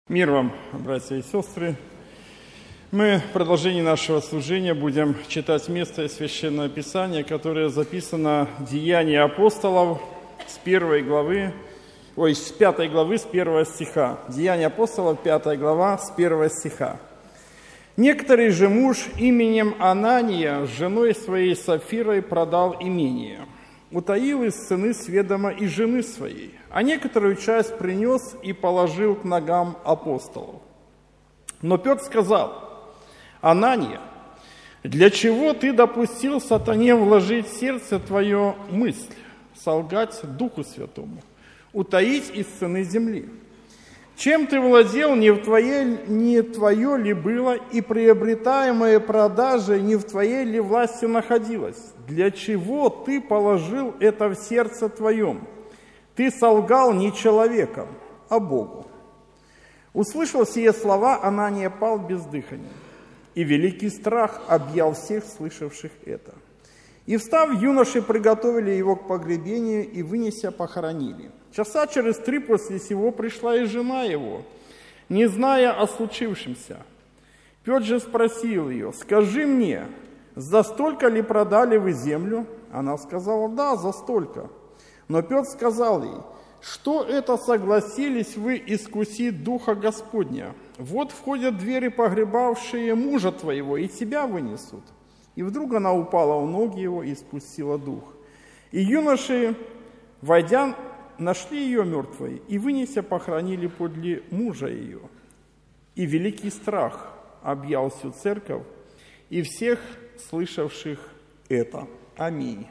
Мир вам, братья и сестры. Мы в продолжении нашего служения будем читать место из Священного Писания, которое записано в Деянии апостолов с 5 главы, с 1 стиха. Деяния апостолов, 5 глава, с 1 стиха. «Некоторый же муж именем Анания с женой своей Сапфирой продал имение, утаил из цены с ведома и жены своей, а некоторую часть принес и положил к ногам апостолов. Но Петр сказал: Анания, для чего ты допустил сатане вложить в сердце твое мысль, солгать Духу Святому, утаить из цены земли? Чем ты владел, не твое ли было, и приобретаемое продажей не в твоей ли власти находилось? Для чего ты положил это в сердце твоем? Ты солгал не человеком, а Богу». Услышав сие слова, Анания пал без дыхания, и великий страх объял всех слышавших это. И, встав, юноши приготовили его к погребению и, вынеся, похоронили. Часа через 3 после сего пришла и жена его, не зная о случившемся. Петр же спросил ее: «Скажи мне, за столько ли продали вы землю?» Она сказала: «Да, за столько». Но Петр сказал ей: «Что это согласились вы искусить Духа Господня? Вот входят двери, погребавшие мужа твоего, и тебя вынесут». И вдруг она упала у ног его и испустила дух. И юноши, войдя, нашли ее мертвой, и, вынеся, похоронили подле мужа ее. И великий страх объял всю церковь и всех слышавших это. Аминь.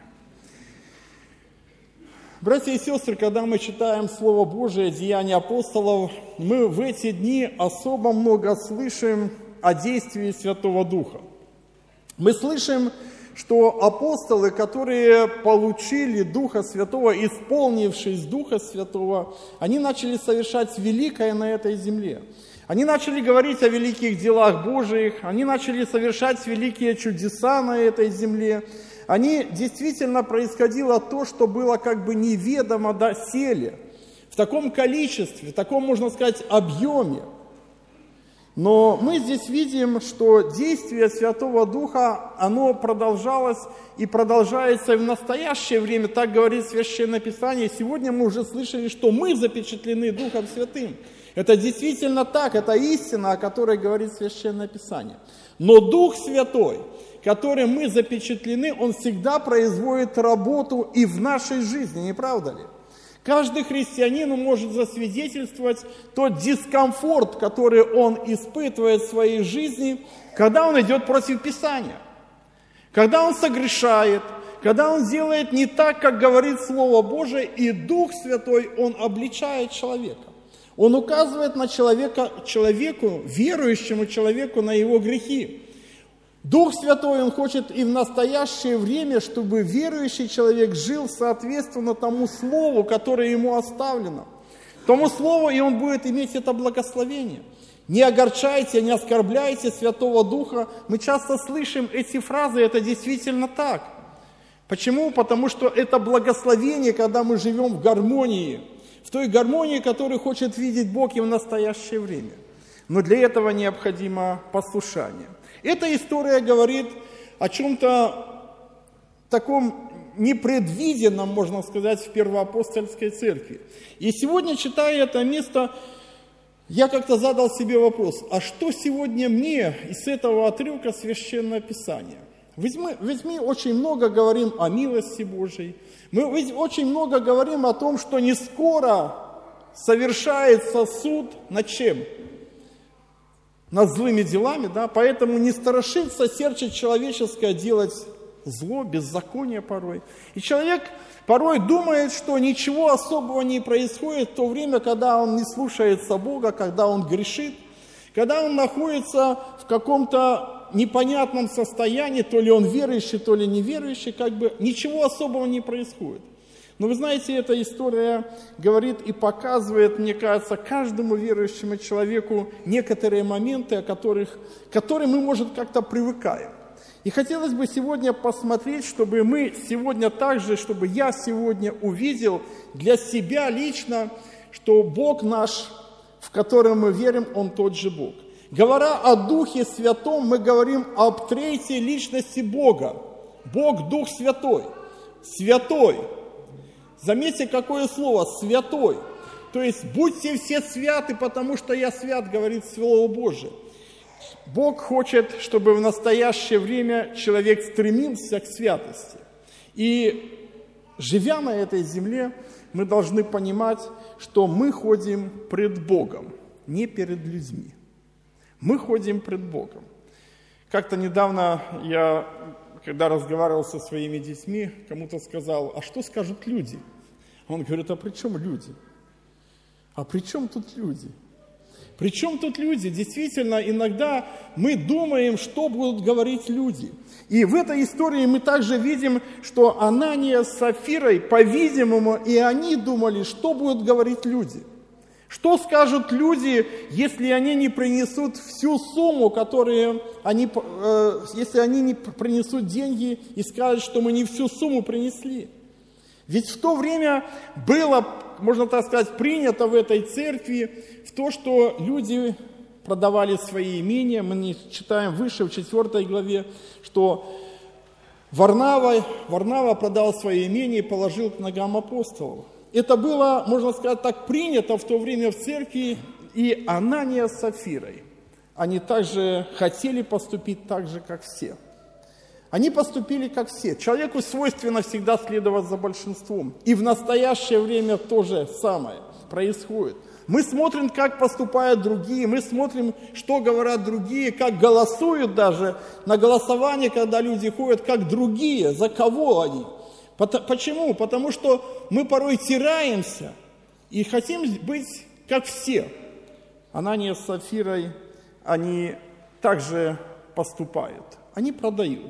Братья и сестры, когда мы читаем Слово Божие, Деяния апостолов, мы в эти дни особо много слышим о действии Святого Духа. Мы слышим, что апостолы, которые получили Духа Святого, исполнившись Духа Святого, они начали совершать великое на этой земле. Они начали говорить о великих делах Божиих, они начали совершать великие чудеса на этой земле. Действительно происходило то, что было как бы неведомо доселе, в таком количестве, в таком, можно сказать, объеме. Но мы здесь видим, что действие Святого Духа, оно продолжалось и продолжается и в настоящее время, так говорит Священное Писание. Сегодня мы уже слышали, что мы запечатлены Духом Святым. Это действительно так, это истина, о которой говорит Священное Писание. Но Дух Святой, которым мы запечатлены, Он всегда производит работу и в нашей жизни, не правда ли? Каждый христианин может засвидетельствовать тот дискомфорт, который он испытывает в своей жизни, когда он идет против Писания, когда он согрешает, когда он делает не так, как говорит Слово Божие, и Дух Святой, Он обличает человека. Он указывает на человеку, верующему человеку, на его грехи. Дух Святой, Он хочет и в настоящее время, чтобы верующий человек жил соответственно тому Слову, которое ему оставлено. Тому Слову, и он будет иметь это благословение. Не огорчайте, не оскорбляйте Святого Духа. Мы часто слышим эти фразы, это действительно так. Почему? Потому что это благословение, когда мы живем в гармонии, в той гармонии, которую хочет видеть Бог и в настоящее время. Но для этого необходимо послушание. Эта история говорит о чем-то таком непредвиденном, можно сказать, в первоапостольской церкви. И сегодня, читая это место, я как-то задал себе вопрос: а что сегодня мне из этого отрывка Священного Писания? Ведь мы очень много говорим о милости Божией, мы ведь очень много говорим о том, что не скоро совершается суд над чем? Над злыми делами, да, поэтому не страшится сердце человеческое делать зло, беззаконие порой. И человек порой думает, что ничего особого не происходит в то время, когда он не слушается Бога, когда он грешит, когда он находится в каком-то непонятном состоянии, то ли он верующий, то ли неверующий, как бы ничего особого не происходит. Но вы знаете, эта история говорит и показывает, мне кажется, каждому верующему человеку некоторые моменты, к которым мы, может, как-то привыкаем. И хотелось бы сегодня посмотреть, чтобы мы сегодня также, чтобы я сегодня увидел для себя лично, что Бог наш в который мы верим, Он тот же Бог. Говоря о Духе Святом, мы говорим об третьей личности Бога. Бог – Дух Святой. Святой. Заметьте, какое слово – святой. То есть, будьте все святы, потому что я свят, говорит Слово Божие. Бог хочет, чтобы в настоящее время человек стремился к святости. И, живя на этой земле, мы должны понимать, что мы ходим пред Богом, не перед людьми. Мы ходим пред Богом. Как-то недавно я, когда разговаривал со своими детьми, кому-то сказал: а что скажут люди? Он говорит: а при чем люди? А при чем тут люди? При чем тут люди? Действительно, иногда мы думаем, что будут говорить люди. И в этой истории мы также видим, что Анания с Сапфирой, по-видимому, и они думали, что будут говорить люди. Что скажут люди, если они не принесут всю сумму, если они не принесут деньги и скажут, что мы не всю сумму принесли? Ведь в то время было, можно так сказать, принято в этой церкви в то, что люди продавали свои имения. Мы не читаем выше, в 4 главе, что Варнава продал свои имения и положил к ногам апостолов. Это было, можно сказать так, принято в то время в церкви, и Анания с Сапфирой. Они также хотели поступить так же, как все. Они поступили, как все. Человеку свойственно всегда следовать за большинством. И в настоящее время то же самое происходит. Мы смотрим, как поступают другие, мы смотрим, что говорят другие, как голосуют даже на голосование, когда люди ходят, как другие, за кого они. Почему? Потому что мы порой теряемся и хотим быть как все. Анания с Сапфирой, они также поступают. Они продают.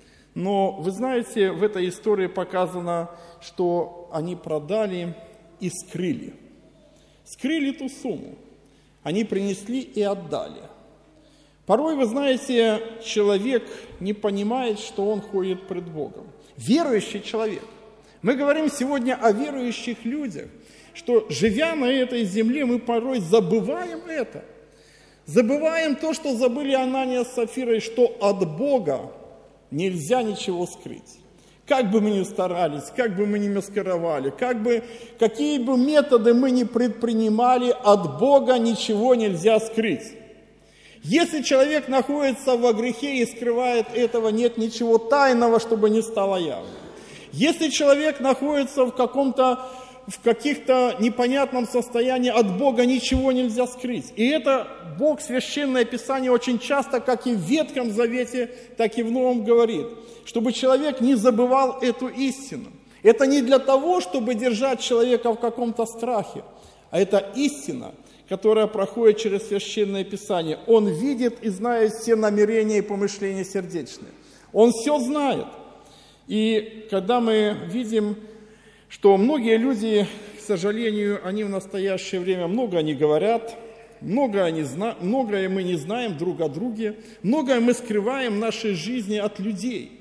Но вы знаете, в этой истории показано, что они продали и скрыли. Скрыли ту сумму. Они принесли и отдали. Порой, вы знаете, человек не понимает, что он ходит пред Богом. Верующий человек. Мы говорим сегодня о верующих людях, что, живя на этой земле, мы порой забываем это. Забываем то, что забыли Анания с Сапфирой, что от Бога нельзя ничего скрыть. Как бы мы ни старались, как бы мы ни маскировали, какие бы методы мы ни предпринимали, от Бога ничего нельзя скрыть. Если человек находится во грехе и скрывает этого, нет ничего тайного, чтобы не стало явным. Если человек находится в каких-то непонятном состоянии, от Бога ничего нельзя скрыть. И это Бог, Священное Писание, очень часто, как и в Ветхом Завете, так и в Новом говорит, чтобы человек не забывал эту истину. Это не для того, чтобы держать человека в каком-то страхе, а это истина, которая проходит через Священное Писание. Он видит и знает все намерения и помышления сердечные. Он все знает. И когда мы видим, что многие люди, к сожалению, они в настоящее время много не говорят, многое мы не знаем друг о друге, многое мы скрываем в нашей жизни от людей,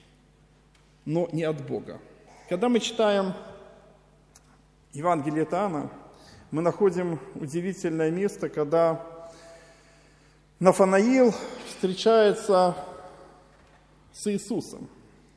но не от Бога. Когда мы читаем Евангелие от Иоанна, мы находим удивительное место, когда Нафанаил встречается с Иисусом.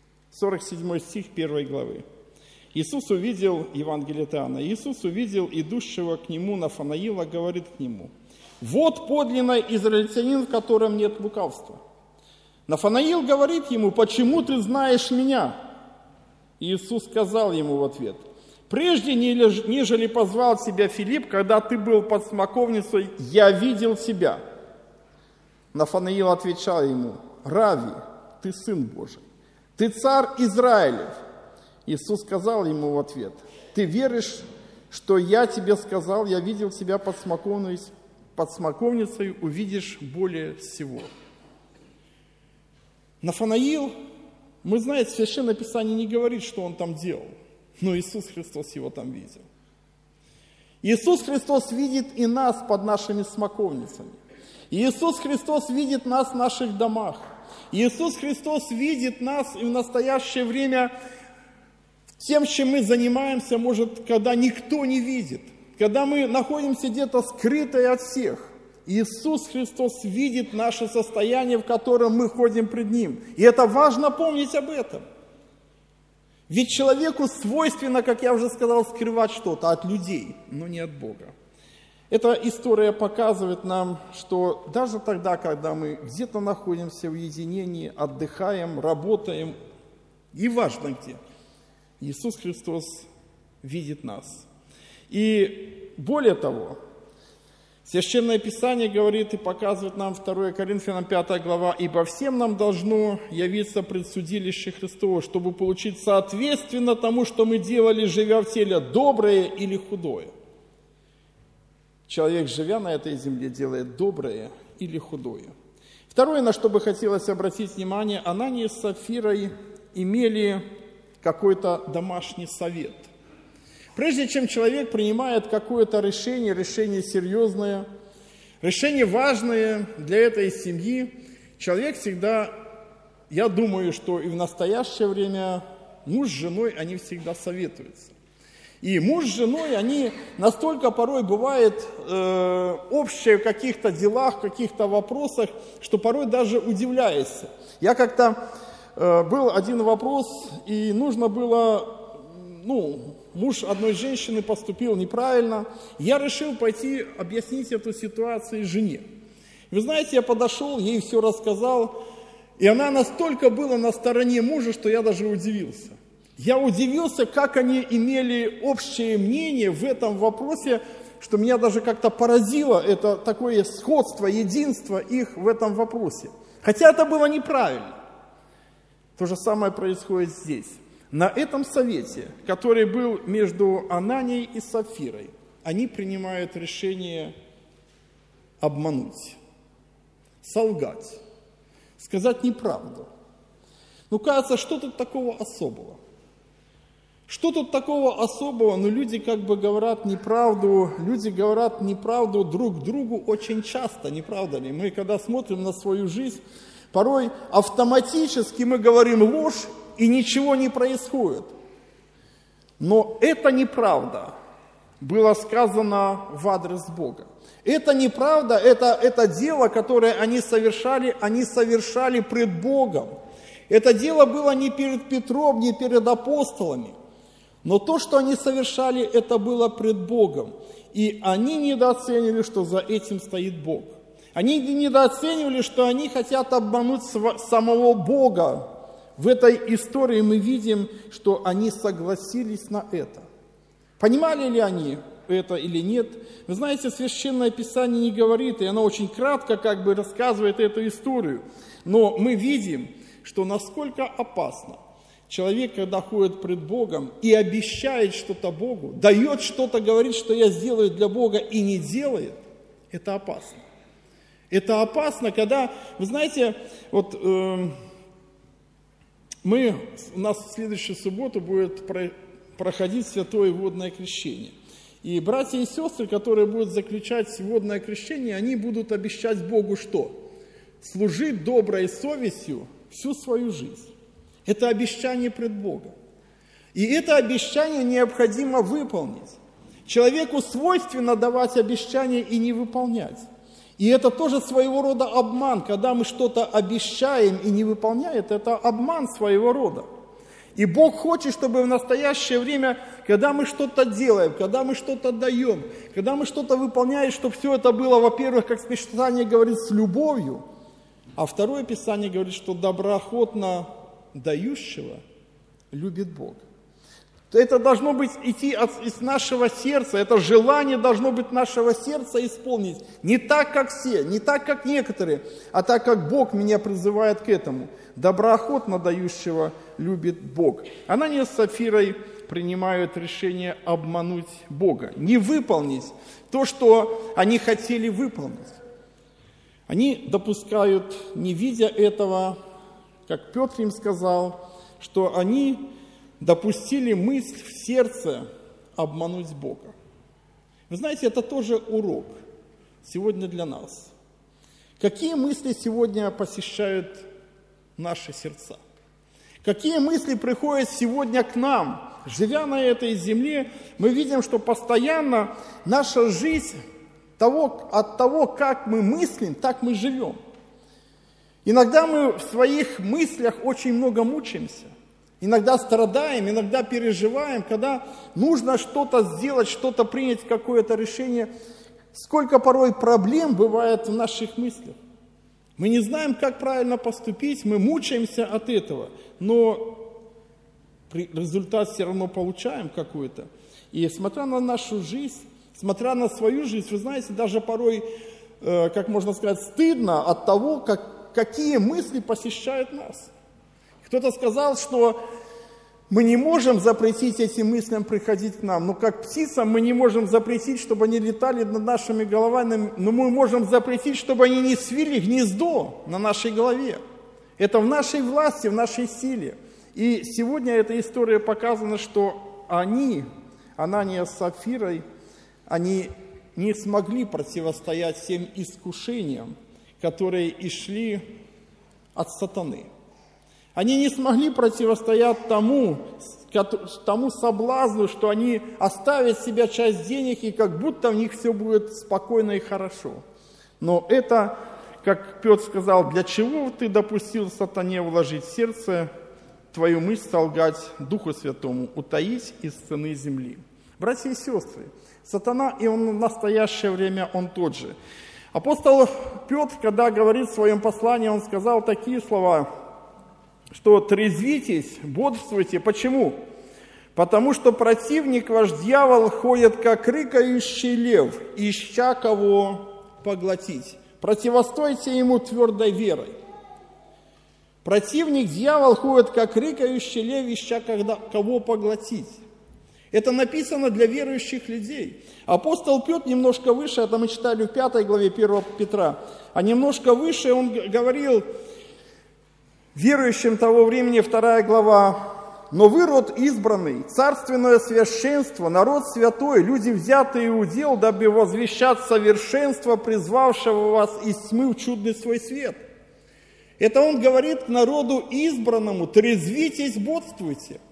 47 стих 1 главы. Иисус увидел, Евангелие от Иоанна, Иисус увидел идущего к нему Нафанаила, говорит к нему: «Вот подлинный израильтянин, в котором нет лукавства». Нафанаил говорит ему: «Почему ты знаешь меня?» Иисус сказал ему в ответ: «Прежде, нежели позвал тебя Филипп, когда ты был под смоковницей, я видел тебя». Нафанаил отвечал ему: «Рави, ты Сын Божий, ты Царь Израилев». Иисус сказал ему в ответ: «Ты веришь, что я тебе сказал, я видел тебя под смоковницей, увидишь более всего». Нафанаил, мы знаем, Священное Писание не говорит, что он там делал, но Иисус Христос его там видел. Иисус Христос видит и нас под нашими смоковницами. Иисус Христос видит нас в наших домах. Иисус Христос видит нас и в настоящее время тем, чем мы занимаемся, может, когда никто не видит. когда мы находимся где-то скрытые от всех, Иисус Христос видит наше состояние, в котором мы ходим пред Ним. И это важно помнить об этом. Ведь человеку свойственно, как я уже сказал, скрывать что-то от людей, но не от Бога. Эта история показывает нам, что даже тогда, когда мы где-то находимся в уединении, отдыхаем, работаем, и важно где, Иисус Христос видит нас. И более того, Священное Писание говорит и показывает нам 2 Коринфянам 5 глава, «Ибо всем нам должно явиться предсудилище Христово, чтобы получить соответственно тому, что мы делали, живя в теле, доброе или худое». Человек, живя на этой земле, делает доброе или худое. Второе, на что бы хотелось обратить внимание, Анания с Сапфирой имели какой-то домашний совет. Прежде чем человек принимает какое-то решение серьезное, решение важное для этой семьи, человек всегда, я думаю, что и в настоящее время муж с женой, они всегда советуются. И муж с женой, они настолько порой бывают общие в каких-то делах, в каких-то вопросах, что порой даже удивляешься. Я как-то, был один вопрос, и нужно было, муж одной женщины поступил неправильно. Я решил пойти объяснить эту ситуацию жене. Вы знаете, я подошел, ей все рассказал, и она настолько была на стороне мужа, что я даже удивился. Я удивился, как они имели общее мнение в этом вопросе, что меня даже как-то поразило это такое сходство, единство их в этом вопросе. Хотя это было неправильно. То же самое происходит здесь. На этом совете, который был между Ананией и Сапфирой, они принимают решение обмануть, солгать, сказать неправду. Кажется, что тут такого особого? Что тут такого особого? Люди говорят неправду, люди говорят неправду друг другу очень часто, не правда ли? Мы, когда смотрим на свою жизнь, порой автоматически мы говорим ложь, и ничего не происходит. Но это неправда было сказано в адрес Бога. Это неправда, это дело, которое они совершали пред Богом. Это дело было не перед Петром, не перед апостолами. Но то, что они совершали, это было пред Богом. И они недооценили, что за этим стоит Бог. Они недооценивали, что они хотят обмануть самого Бога. В этой истории мы видим, что они согласились на это. Понимали ли они это или нет? Вы знаете, Священное Писание не говорит, и оно очень кратко рассказывает эту историю. Но мы видим, что насколько опасно человек, когда ходит пред Богом и обещает что-то Богу, дает что-то, говорит, что я сделаю для Бога и не делает, это опасно. Это опасно, когда, вы знаете, у нас в следующую субботу будет проходить святое водное крещение. И братья и сестры, которые будут заключать водное крещение, они будут обещать Богу что? Служить доброй совестью всю свою жизнь. Это обещание пред Богом. И это обещание необходимо выполнить. Человеку свойственно давать обещания и не выполнять. И это тоже своего рода обман. Когда мы что-то обещаем и не выполняем, это обман своего рода. И Бог хочет, чтобы в настоящее время, когда мы что-то делаем, когда мы что-то даем, когда мы что-то выполняем, чтобы все это было, во-первых, как Писание говорит, с любовью, а второе Писание говорит, что доброохотно дающего любит Бог. Это должно быть идти из нашего сердца, это желание должно быть нашего сердца исполнить. Не так, как все, не так, как некоторые, а так, как Бог меня призывает к этому. Доброохотно дающего любит Бог. Анания с Сапфирой принимают решение обмануть Бога, не выполнить то, что они хотели выполнить. Они допускают, не видя этого, как Петр им сказал, что они допустили мысль в сердце обмануть Бога. Вы знаете, это тоже урок сегодня для нас. Какие мысли сегодня посещают наши сердца? Какие мысли приходят сегодня к нам, живя на этой земле, мы видим, что постоянно наша жизнь от того, как мы мыслим, так мы живем. Иногда мы в своих мыслях очень много мучаемся. Иногда страдаем, иногда переживаем, когда нужно что-то сделать, что-то принять, какое-то решение. Сколько порой проблем бывает в наших мыслях. Мы не знаем, как правильно поступить, мы мучаемся от этого, но результат все равно получаем какой-то. И смотря на нашу жизнь, смотря на свою жизнь, вы знаете, даже порой, как можно сказать, стыдно от того, какие мысли посещают нас. Кто-то сказал, что мы не можем запретить этим мыслям приходить к нам, но как птицам мы не можем запретить, чтобы они летали над нашими головами, но мы можем запретить, чтобы они не свили гнездо на нашей голове. Это в нашей власти, в нашей силе. И сегодня эта история показана, что Анания с Сапфирой, они не смогли противостоять всем искушениям, которые и шли от сатаны. Они не смогли противостоять тому соблазну, что они оставят себе часть денег, и как будто в них все будет спокойно и хорошо. Но это, как Петр сказал, для чего ты допустил сатане вложить в сердце твою мысль солгать Духу Святому, утаить из цены земли? Братья и сестры, сатана, и он в настоящее время, он тот же. Апостол Петр, когда говорит в своем послании, он сказал такие слова, что трезвитесь, бодрствуйте. Почему? Потому что противник ваш дьявол ходит, как рыкающий лев, ища кого поглотить. Противостойте ему твердой верой. Противник, дьявол, ходит, как рыкающий лев, ища кого поглотить. Это написано для верующих людей. Апостол Петр немножко выше, это мы читали в 5 главе 1 Петра, а немножко выше он говорил верующим того времени, 2 глава, «Но вы род избранный, царственное священство, народ святой, люди, взятые в удел, дабы возвещать совершенство, призвавшего вас из тьмы в чудный свой свет». Это он говорит к народу избранному: трезвитесь, бодрствуйте.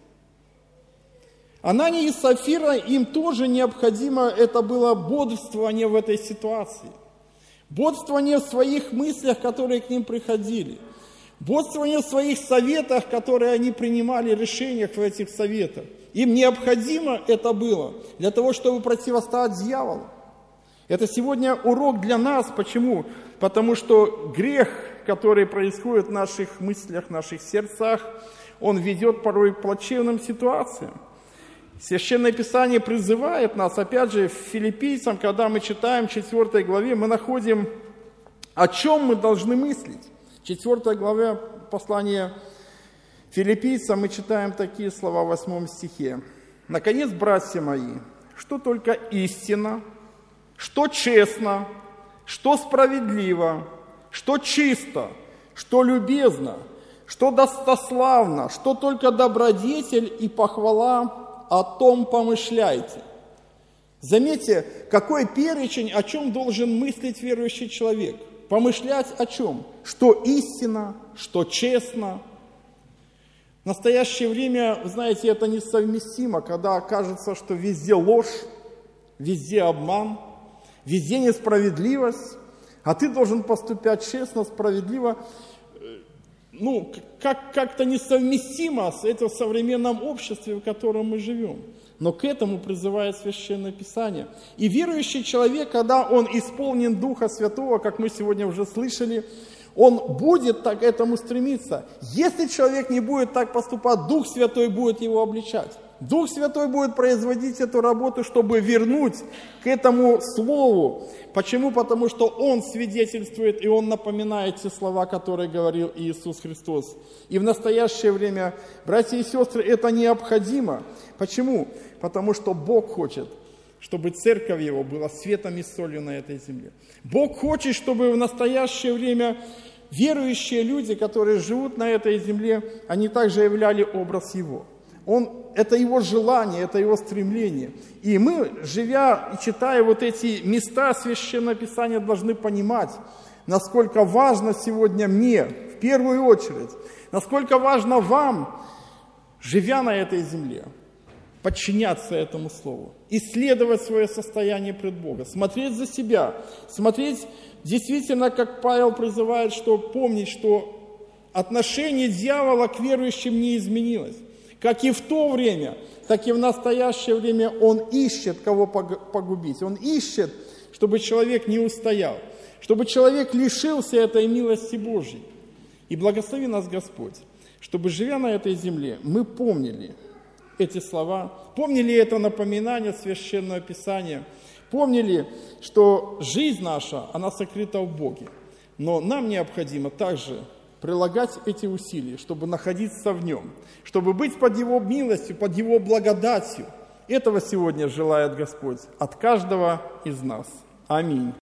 Анания и Сапфира, им тоже необходимо это было бодрствование в этой ситуации. Бодрствование в своих мыслях, которые к ним приходили. Бодрствование в своих советах, которые они принимали, решениях в этих советах. Им необходимо это было для того, чтобы противостоять дьяволу. Это сегодня урок для нас. Почему? Потому что грех, который происходит в наших мыслях, в наших сердцах, он ведет порой к плачевным ситуациям. Священное Писание призывает нас, опять же, в Филиппийцам, когда мы читаем 4 главе, мы находим, о чем мы должны мыслить. 4 главе послания Филиппийцам мы читаем такие слова в 8 стихе. «Наконец, братья мои, что только истина, что честно, что справедливо, что чисто, что любезно, что достославно, что только добродетель и похвала, о том помышляйте». Заметьте, какой перечень, о чем должен мыслить верующий человек. Помышлять о чем? Что истина, что честно. В настоящее время, вы знаете, это несовместимо, когда кажется, что везде ложь, везде обман, везде несправедливость, а ты должен поступать честно, справедливо. Как-то несовместимо с этим современным обществом, в котором мы живем. Но к этому призывает Священное Писание. И верующий человек, когда он исполнен Духа Святого, как мы сегодня уже слышали, он будет так к этому стремиться. Если человек не будет так поступать, Дух Святой будет его обличать. Дух Святой будет производить эту работу, чтобы вернуть к этому слову. Почему? Потому что Он свидетельствует, и Он напоминает те слова, которые говорил Иисус Христос. И в настоящее время, братья и сестры, это необходимо. Почему? Потому что Бог хочет, чтобы церковь Его была светом и солью на этой земле. Бог хочет, чтобы в настоящее время верующие люди, которые живут на этой земле, они также являли образ Его. Это Его желание, это Его стремление. И мы, живя и читая вот эти места Священного Писания, должны понимать, насколько важно сегодня мне, в первую очередь, насколько важно вам, живя на этой земле, подчиняться этому Слову, исследовать свое состояние пред Богом, смотреть за себя, смотреть действительно, как Павел призывает, что помнить, что отношение дьявола к верующим не изменилось. Как и в то время, так и в настоящее время он ищет, кого погубить. Он ищет, чтобы человек не устоял, чтобы человек лишился этой милости Божьей. И благослови нас Господь, чтобы, живя на этой земле, мы помнили эти слова, помнили это напоминание Священного Писания, помнили, что жизнь наша, она сокрыта в Боге. Но нам необходимо также прилагать эти усилия, чтобы находиться в Нем, чтобы быть под Его милостью, под Его благодатью. Этого сегодня желает Господь от каждого из нас. Аминь.